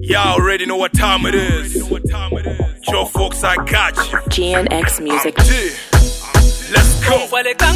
Y'all already know what time it is. Joe Fox, I got you. GNX Music. Let's go.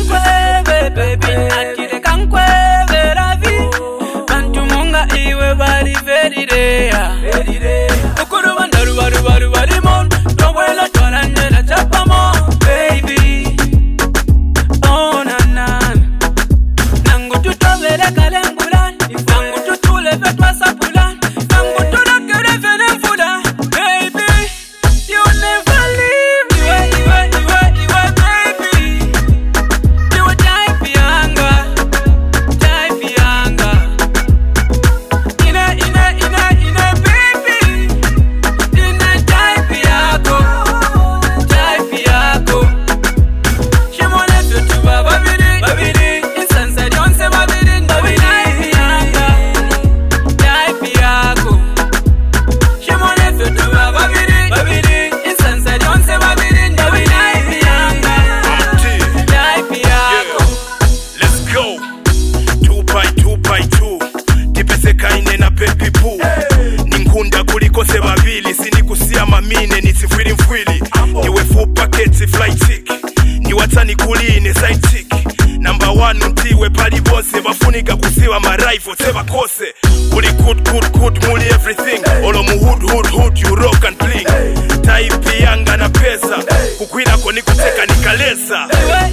Ninkunda kuliko sebabili sinikusia mamine nisifwili mfwili niwe full package fly chick ni watani kuline side chick number 1 ntiwe pali bose bafunika kusiwa ma rifle seba kose uli good muli everything olo mu hood you rock and bling type yanga na pesa kukwira ko nikuteka nikalesa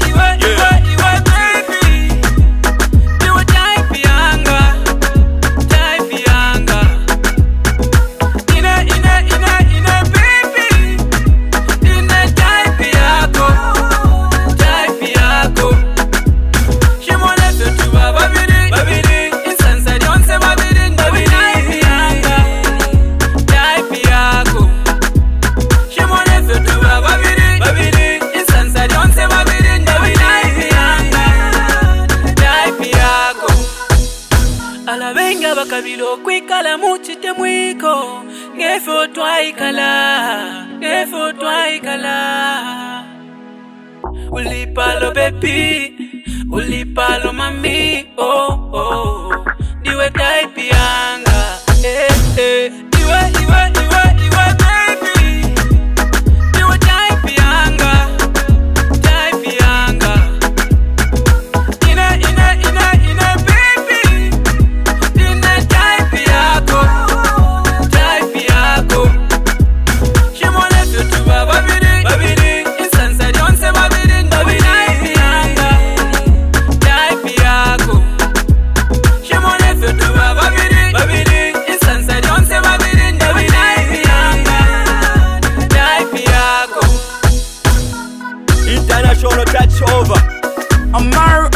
Alabenga bakabilo kwikala muchite mwiko ngefo twaikala ulipalo baby ulipalo mami oh diwe type yanga diwe baby diwe type yanga International touch over.